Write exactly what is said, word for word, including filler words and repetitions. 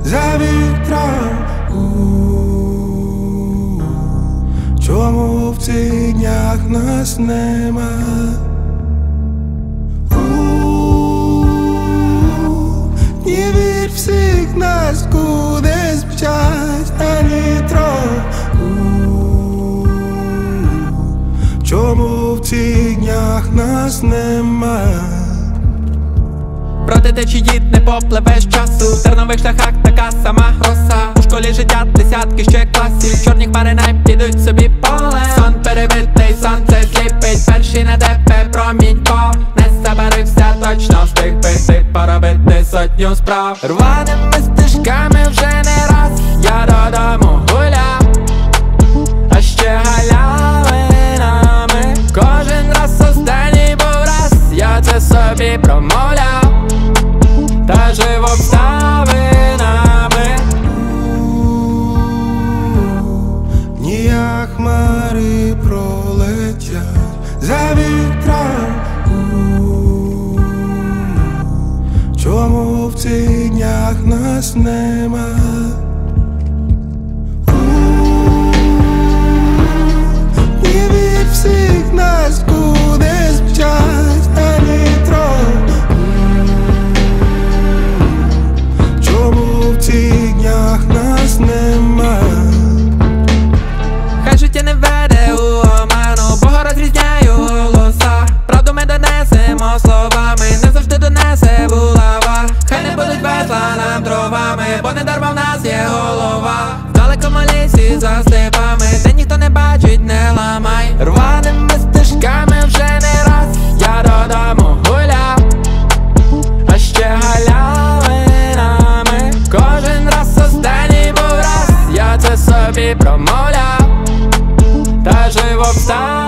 за вітром. У-у-у. Чому в цих днях нас нема? У-у-у. Не вір всіх нас кудись мчать на нітро. У-у-у. Чому в цих днях нас нема? Проти течії не попливеш часу. В тернових шляхах така сама роса. У школі життя десятки ще класів. Чорні хмари не підуть собі поле. Сон перебитий, сонце сліпить. Перший на тебе промінько. Не забарився, точно встиг пити. Поробити сотню справ. Рваними стежками вже не раз я додому гуляв. А ще галявинами. Кожен раз останній був раз. Я це собі промовляв. Та жив обставинами. Ніяк хмари пролетять за вітром. Чому в цих днях нас нема? Не від всіх нас кудись мчать на нітро. В цих днях нас нема. Хай життя не веде у оману, Бога розрізняю голоса. Правду ми донесемо словами, не завжди донесе булава. Хай не будуть весла нам дровами, бо не дарма в нас є голова. В далекому лісі за степами, де ніхто не бачить, не ламай. Рваними стежками вже не раз я додому гуляв. А ще галявинами. Кожен раз останній був раз. Я це собі промовляв. Та жив обставинами.